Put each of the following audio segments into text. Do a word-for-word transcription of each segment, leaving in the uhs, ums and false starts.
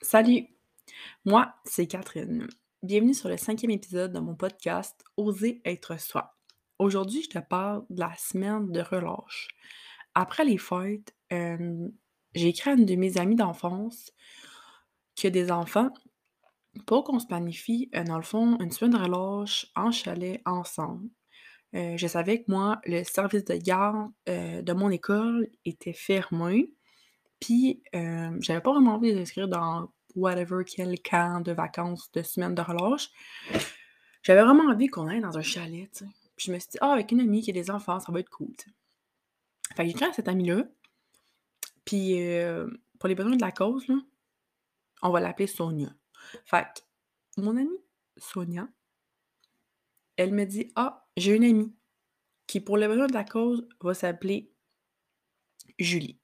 Salut, moi, c'est Catherine. Bienvenue sur le cinquième épisode de mon podcast Oser être soi. Aujourd'hui, je te parle de la semaine de relâche. Après les fêtes, euh, j'ai écrit à une de mes amies d'enfance qui a des enfants pour qu'on se planifie, euh, dans le fond, une semaine de relâche en chalet ensemble. Euh, je savais que moi, le service de garde euh, de mon école était fermé. Puis, euh, j'avais pas vraiment envie d'inscrire dans whatever quel camp de vacances, de semaine de relâche. J'avais vraiment envie qu'on aille dans un chalet, tu sais. Puis je me suis dit: «Ah, avec une amie qui a des enfants, ça va être cool», tu sais. Fait que j'ai écrit à cette amie-là, puis, heu, pour les besoins de la cause, là, on va l'appeler Sonia. Fait que mon amie Sonia, elle me dit: «Ah, j'ai une amie qui, pour les besoins de la cause, va s'appeler Julie».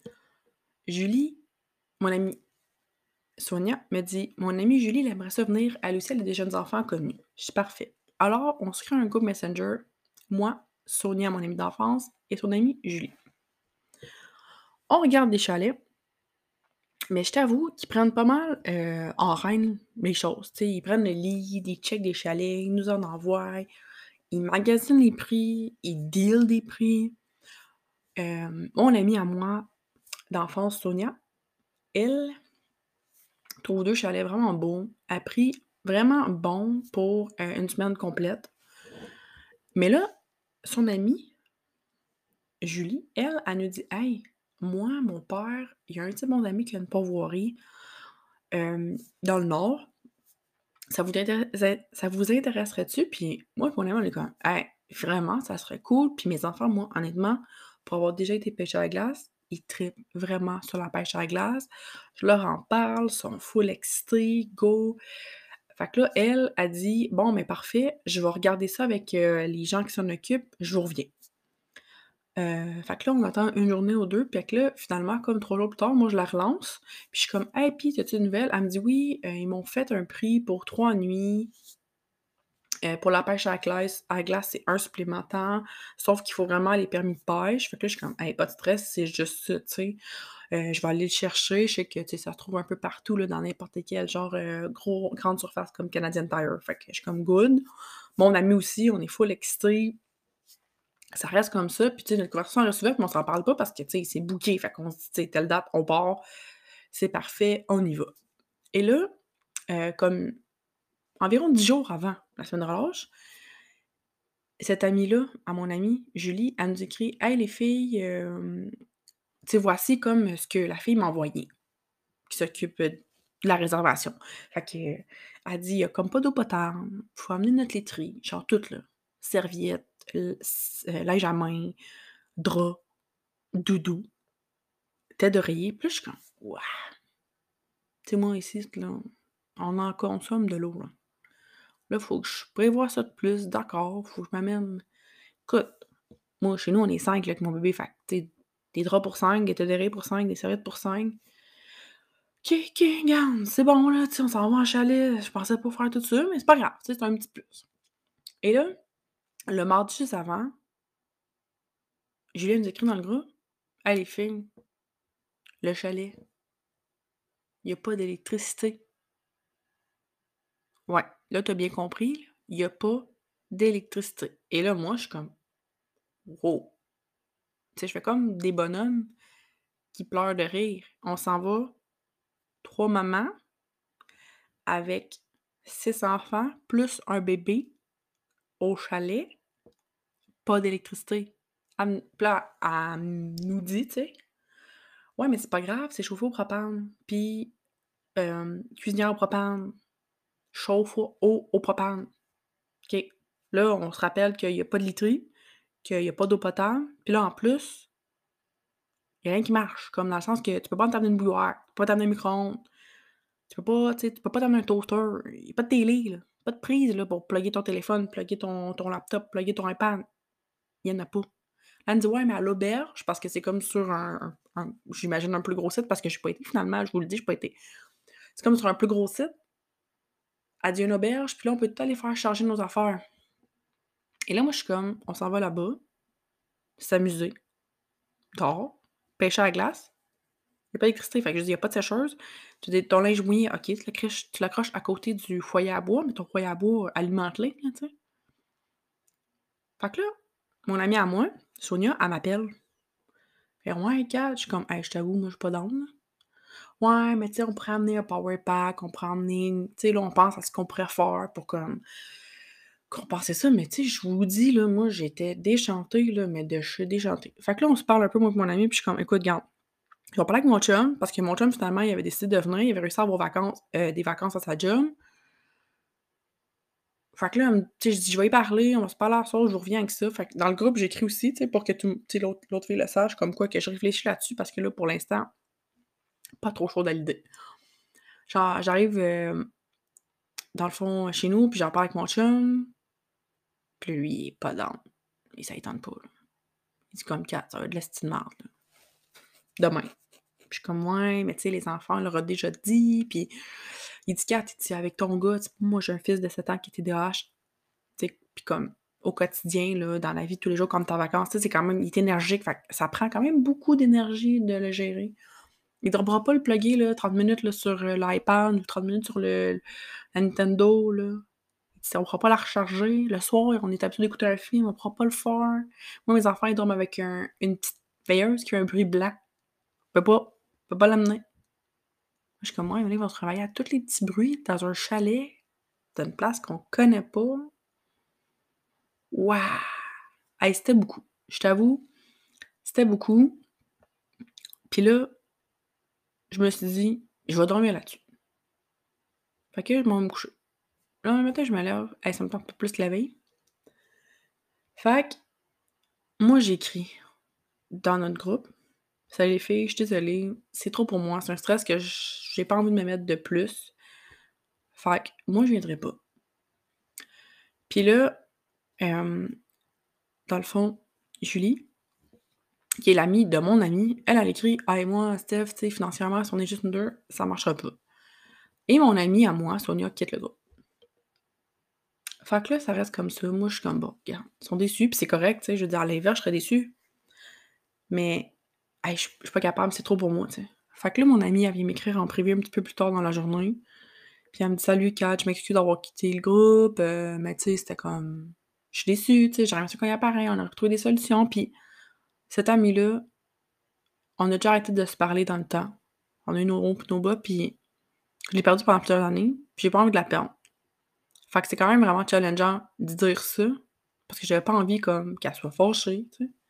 Julie, mon amie Sonia me dit: «Mon amie Julie, elle aimerait ça venir, elle aussi, elle a des jeunes enfants comme nous». Je dis: «Parfait». Alors, on se crée un groupe Messenger, moi, Sonia, mon amie d'enfance, et son amie Julie. On regarde des chalets, mais je t'avoue qu'ils prennent pas mal, heu, en règle les choses. Tu sais, ils prennent le lead, ils checkent des chalets, ils nous en envoient, ils magasinent les prix, ils dealent des prix. Hem, mon amie à moi d'enfance, Sonia, elle trouve deux chalets vraiment beaux, à prix vraiment bon pour, heu, une semaine complète. Mais là, son amie, Julie, elle, elle nous dit: «Hey, moi, mon père, il y a un de ses bons amis qui a une pourvoirie, hem, dans le nord. Ça vous intéresserait ça vous intéresserait-tu?» Puis moi, pour on est comme: «Hey, vraiment, ça serait cool». Puis mes enfants, moi, honnêtement, pour avoir déjà été pêcher à la glace, ils trippent vraiment sur la pêche à la glace. Je leur en parle, ils sont full excités, go. Fait que là, elle, a dit: «Bon, mais parfait, je vais regarder ça avec, heu, les gens qui s'en occupent, je vous reviens». Heu, fait que là, on attend une journée ou deux, puis que là, finalement, comme trois jours plus tard, moi, je la relance, puis je suis comme: «Hey, puis as-tu des nouvelles?» Elle me dit: «Oui, heu, ils m'ont fait un prix pour trois nuits, heu, pour la pêche à la glace à la glace, c'est un supplémentaire, sauf qu'il faut vraiment les permis de pêche». Fait que là, je suis comme: «Hey, pas de stress, c'est juste ça, tu sais, heu, je vais aller le chercher». Je sais que, tu sais, ça se trouve un peu partout, là, dans n'importe quel genre, heu, gros grande surface comme Canadian Tire. Fait que je suis comme: «Good». Mon ami aussi, on est full excités. Ça reste comme ça, puis tu sais, notre conversation reste ouverte, mais on s'en parle pas parce que, tu sais, c'est booké. Fait qu'on se dit: «Tu sais, telle date, on part, c'est parfait, on y va». Et là, heu, comme environ dix jours avant la semaine de relâche, cette amie-là, à mon amie Julie, elle nous écrit: «Hey les filles, hem, tu sais, voici comme ce que la fille m'a envoyé, qui s'occupe, heu, de la réservation». Fait que, euh, elle dit: «Il y a comme pas d'eau potable, faut amener notre laiterie», genre tout là, serviettes, l s heu, linge à main, draps, doudou. Tête d'oreiller, puis là, je suis comme: «Waouh!» Tu sais, moi, ici, là, on en consomme de l'eau, là. Là, faut que je prévoie ça de plus, d'accord, faut que je m'amène écoute, moi, chez nous, on est cinq là, avec mon bébé, fait que, tu sais, des draps pour cinq, des têtes d'oreiller pour cinq, des serviettes pour cinq. «OK, OK, regarde, c'est bon, là, tu sais, on s'en va en chalet, je pensais pas faire tout ça, mais c'est pas grave, tu sais, c'est un petit plus». Et là, le mardi juste avant, Julien nous écrit dans le groupe: «Hey les filles, le chalet, il y a pas d'électricité». Ouais, là, tu as bien compris, là, il y a pas d'électricité. Et là, moi, je suis comme: «Wow!» Tu sais, je fais comme des bonhommes qui pleurent de rire. On s'en va, trois mamans avec six enfants plus un bébé au chalet, pas d'électricité. Elle me puis là, elle nous dit, tu sais: «Ouais, mais c'est pas grave, c'est chauffé au propane, puis, hem, cuisinière au propane, chauffe au au au propane». OK. Là, on se rappelle qu'il y a pas de literie, qu'il y a pas d'eau potable, puis là, en plus, il y a rien qui marche, comme dans le sens que tu peux pas t'amener une bouilloire, tu peux pas t'amener un micro-ondes, tu peux pas, tu sais, tu peux pas t'amener un toaster, il y a pas de télé, là, pas de prise, là, pour plugger ton téléphone, plugger ton ton laptop, plugger ton iPad, il y en a pas. Là, elle me dit: «Ouais, mais à l'auberge», parce que c'est comme sur un un un j'imagine un plus gros site parce que j'ai pas été finalement, je vous le dis, j'ai pas été. C'est comme sur un plus gros site. Elle dit: «Une auberge, puis là, on peut tout aller faire charger nos affaires». Et là, moi, je suis comme: «On s'en va là-bas, s'amuser, dehors, pêcher à la glace». Il y a pas d'électricité. Fait que je dis: «Il y a pas de sécheuse». Tu dis: «Ton linge mouillé, OK, tu l'accroches tu l'accroches à côté du foyer à bois, mais ton foyer à bois alimente-les, là, tu sais». Fait que là, mon amie à moi, Sonia, elle m'appelle. Elle fait: «Ouais, Kat», je suis comme: «Hey, je t'avoue, moi, je suis pas down, là». «Ouais, mais tu sais, on pourrait amener un power pack, on pourrait emmener» tu sais, là, on pense à ce qu'on pourrait faire pour comme compenser ça, mais tu sais, je vous dis, là, moi, j'étais déchantée, là, mais de chez déchantée. Fait que là, on se parle un peu, moi et mon ami, puis je suis comme: «Écoute, garde, je vais parler avec mon chum», parce que mon chum, finalement, il avait décidé de venir, il avait réussi à avoir vacances, heu, des vacances à sa job. Fait que là, elle me tu sais, je dis: «Je vais y parler, on va se parler à soir, je vous reviens avec ça». Fait que dans le groupe, j'écris aussi, tu sais, pour que tout tu sais, l'autre l'autre fille le sache, comme quoi que je réfléchis là-dessus parce que là, pour l'instant, pas trop chaude à l'idée. Genre, j'arrive, hem, dans le fond, chez nous, puis j'en parle avec mon chum, puis lui, il est pas down. Et ça lui tente pas, là. Il dit comme: «Kat, ça va être de l'esti de marde, là, demain». Puis je suis comme: «Ouais, mais tu sais, les enfants, on leur a déjà dit». Puis il dit: «Kat, il dit avec ton gars, tu sais, moi, j'ai un fils de sept ans qui est T D A H, tu sais, puis comme au quotidien, là, dans la vie de tous les jours, comme tu en vacances, tu sais, c'est quand même il est énergique, fait que ça prend quand même beaucoup d'énergie de le gérer». Il dormira pas le plugger, là, trente minutes, là, sur, heu, l'iPad ou trente minutes sur le la Nintendo, là. Il dit: «On pourra pas la recharger. Le soir, on est habitués d'écouter un film, on pourra pas le faire. Moi, mes enfants, ils dorment avec un une petite veilleuse qui a un bruit blanc. On peut pas on peut pas l'amener». Je suis comme: «Ouais, mais là, ils vont se réveiller à tous les petits bruits dans un chalet, dans une place qu'on connaît pas». Waouh! Hey, c'était beaucoup. Je t'avoue, c'était beaucoup. Puis là, je me suis dit: «Je vais dormir là-dessus». Fait que je m'en vais me coucher. Là, le matin, je me lève, hey, ça me tente pas plus que la veille. Fait que moi, j'écris dans notre groupe: «Salut les filles, je suis désolée, c'est trop pour moi, c'est un stress que j j'ai pas envie de me mettre de plus. Fait que moi, je viendrai pas». Puis là, hem, dans le fond, Julie, qui est l'amie de mon amie, elle, elle écrit: «Hey, moi, Steph, tu sais, financièrement, si on est juste nous deux, ça marchera pas». Et mon amie à moi, Sonia, quitte le groupe. Fait que là, ça reste comme ça. Moi, je suis comme: «Bon, regarde, ils sont déçus, puis c'est correct, tu sais». Je veux dire, à l'inverse, je serais déçue, mais hey, je suis je suis pas capable, c'est trop pour moi, tu sais. Fait que là, mon amie, elle vient m'écrire en privé un petit peu plus tard dans la journée, puis elle me dit: «Salut Kat, je m'excuse d'avoir quitté le groupe, heu, mais tu sais, c'était comme je suis déçue, tu sais, j'aimerais ça qu'on y appareille, on aurait trouvé des solutions». Puis cette amie-là, on a déjà arrêté de se parler dans le temps. On a eu nos hauts puis nos bas, puis je l'ai perdue pendant plusieurs années, puis j'ai pas envie de la perdre. Fait que c'est quand même vraiment challengeant de dire ça, parce que j'avais pas envie comme qu'elle soit fâchée, tu sais.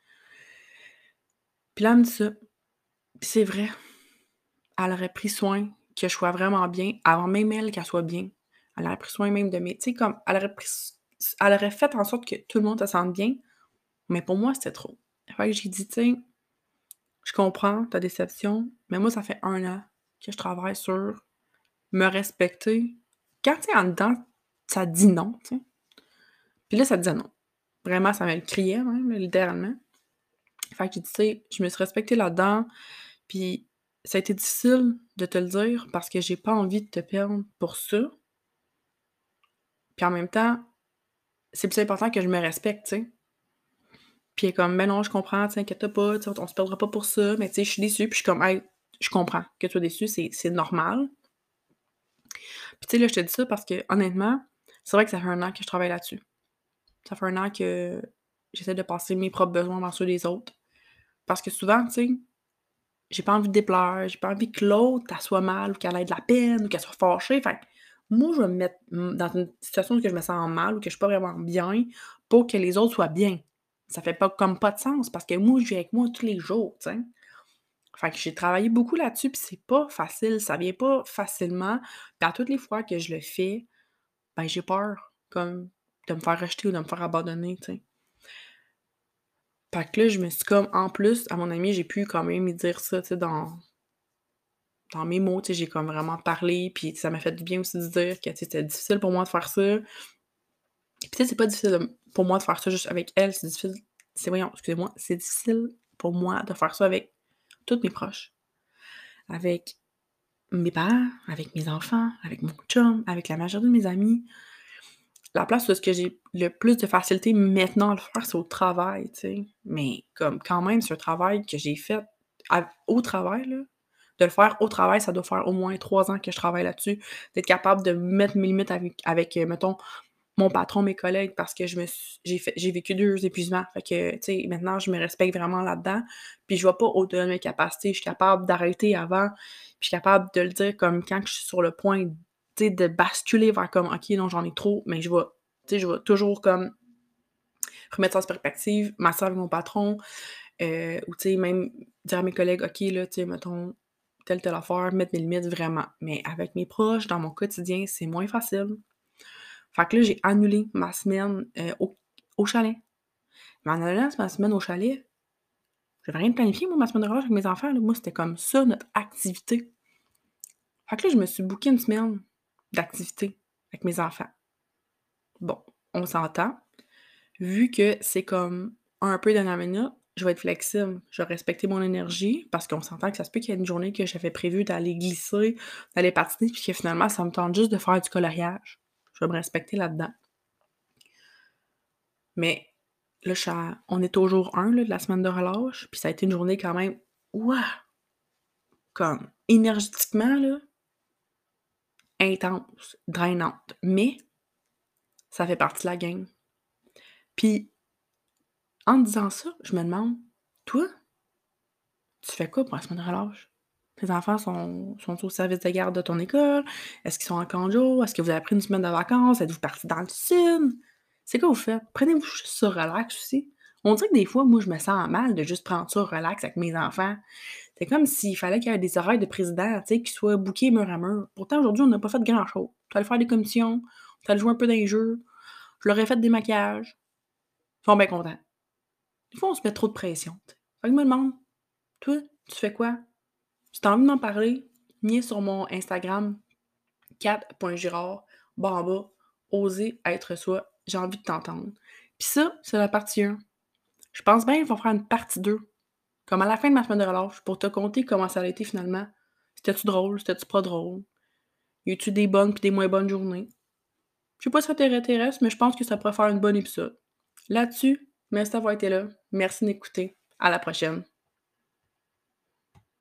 Puis là, elle me dit ça, puis c'est vrai, elle aurait pris soin que je sois vraiment bien, avant même elle qu'elle soit bien. Elle aurait pris soin même de mes tu sais, comme elle aurait pris s s elle aurait fait en sorte que tout le monde se sente bien, mais pour moi, c'était trop. Fait que j'ai dit: «Tu sais, je comprends ta déception, mais moi, ça fait un an que je travaille sur me respecter». Quand, tu sais, en dedans, ça te dit non, tu sais. Puis là, ça te disait non. Vraiment, ça me le criait même, littéralement. Fait que j'ai dit: «Tu sais, je me suis respectée là-dedans, puis ça a été difficile de te le dire parce que j'ai pas envie de te perdre pour ça. Puis en même temps, c'est plus important que je me respecte, tu sais». Puis elle est comme: «Ben non, je comprends, t'inquiète pas, tu sais, on on se perdra pas pour ça, mais tu sais, je suis déçue». Puis je suis comme: «Hey, je comprends que tu sois déçue, c'est c'est normal». Puis tu sais, là, je te dis ça parce que honnêtement, c'est vrai que ça fait un an que je travaille là-dessus. Ça fait un an que j'essaie de passer mes propres besoins avant ceux des autres. Parce que souvent, tu sais, j'ai pas envie de déplaire, j'ai pas envie que l'autre, elle soit mal ou qu'elle ait de la peine ou qu'elle soit fâchée. Fait que moi, je vais me mettre, mmh, dans une situation où que je me sens mal ou que je suis pas vraiment bien pour que les autres soient bien. Ça fait pas comme pas de sens parce que moi, je vis avec moi tous les jours, tu sais. Fait que j'ai travaillé beaucoup là-dessus, puis c'est pas facile, ça vient pas facilement. Puis à toutes les fois que je le fais, ben, j'ai peur comme de me faire rejeter ou de me faire abandonner, tu sais. Fait que là, je me suis comme en plus, à mon ami, j'ai pu quand même lui dire ça, tu sais, dans dans mes mots, tu sais, j'ai comme vraiment parlé, puis ça m'a fait du bien aussi de dire que, tu sais, c'était difficile pour moi de faire ça. Puis tu sais, c'est pas difficile de pour moi de faire ça juste avec elle, c'est difficile c'est voyons, excusez-moi, c'est difficile pour moi de faire ça avec tous mes proches, avec mes parents, avec mes enfants, avec mon chum, avec la majorité de mes amis. La place où est-ce que j'ai le plus de facilité maintenant à le faire, c'est au travail, tu sais. Mais comme quand même, c'est un travail que j'ai fait à au travail, là. de le faire au travail, ça doit faire au moins trois ans que je travaille là-dessus, d'être capable de mettre mes limites avec avec, heu, mettons, mon patron, mes collègues parce que je me suis j'ai fait j'ai vécu deux épuisements. Fait que, tu sais, maintenant, je me respecte vraiment là-dedans. Puis je vais pas au-delà de mes capacités. Je suis capable d'arrêter avant, puis je suis capable de le dire comme quand je suis sur le point, tu sais, de basculer vers comme: «OK, non, j'en ai trop», mais je vais tu sais, je vais toujours comme remettre ça en perspective, m'asseoir avec mon patron, heu, ou tu sais, même dire à mes collègues: «OK, là, tu sais, mettons, telle, telle affaire», mettre mes limites vraiment. Mais avec mes proches, dans mon quotidien, c'est moins facile. Fait que là, j'ai annulé ma semaine, heu, au au chalet. Mais en allant ma semaine au chalet, j'avais rien de planifié moi, ma semaine de relâche avec mes enfants, là. Moi, c'était comme ça notre activité. Fait que là, je me suis booké une semaine d'activité avec mes enfants. Bon, on s'entend, vu que c'est comme un peu dernière minute, je vais être flexible. Je vais respecter mon énergie parce qu'on s'entend que ça se peut qu'il y ait une journée que j'avais prévu d'aller glisser, d'aller patiner, puis que finalement, ça me tente juste de faire du coloriage. Je vais me respecter là-dedans. Mais là, je suis à on est au jour un là, de la semaine de relâche, puis ça a été une journée quand même, ouah! Comme énergétiquement là, intense, drainante, mais ça fait partie de la game. Puis en me disant ça, je me demande: «Toi, tu fais quoi pour la semaine de relâche? Tes enfants sont sont au service de garde de ton école? Est-ce qu'ils sont en congé? Est-ce que vous avez pris une semaine de vacances? Êtes-vous partis dans le sud? C'est quoi vous faites? Prenez-vous juste ça relax aussi?» On dirait que des fois, moi, je me sens mal de juste prendre ça relax avec mes enfants. C'est comme s'il fallait qu'il y ait des horaires de président, tu sais, qui soient bookés mur à mur. Pourtant, aujourd'hui, on n'a pas fait grand-chose. Tu allé faire des commissions, tu allé jouer un peu dans les jeux, je leur ai fait des maquillages. Ils sont bien contents. Des fois, on se met trop de pression, tu sais. Fait que je me demande: «Toi, tu fais quoi? Si tu as envie de m'en parler, viens sur mon Instagram, cat point girard, barre en bas, oser être soi. J'ai envie de t'entendre.» Puis ça, c'est la partie un. Je pense bien qu'il va faire une partie deux, comme à la fin de ma semaine de relâche, pour te conter comment ça a été finalement. C'était-tu drôle? C'était-tu pas drôle? Y a-tu des bonnes puis des moins bonnes journées? Je sais pas si ça t'intéresse, mais je pense que ça pourrait faire un bon épisode. Là-dessus, merci d'avoir été là. Merci d'écouter. À la prochaine.